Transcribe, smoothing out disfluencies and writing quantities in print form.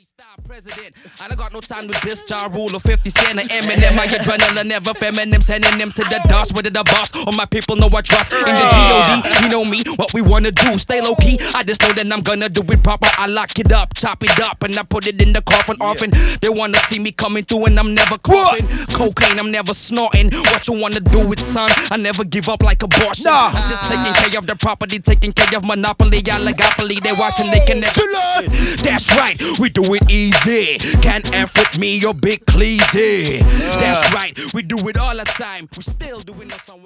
freestyle president. I don't got no time with this Ja Rule or 50 Cent or Eminem. My adrenaline never feminine, sending them to the dust. Whether the boss or my people know I trust. In the G.O.D., you know me, what we wanna do. Stay low key, I just know that I'm gonna do it proper. I lock it up, chop it up, and I put it in the coffin often. They wanna see me coming through and I'm never coughing. Cocaine, I'm never snorting. What you wanna do with son? I never give up like abortion. I'm just taking care of the property, taking care of monopoly, oligopoly. They watching, they can never. That's right, we do it easy. Can't F with me or Big Cleezy. That's right, we do it all the time. We still doing it somewhere.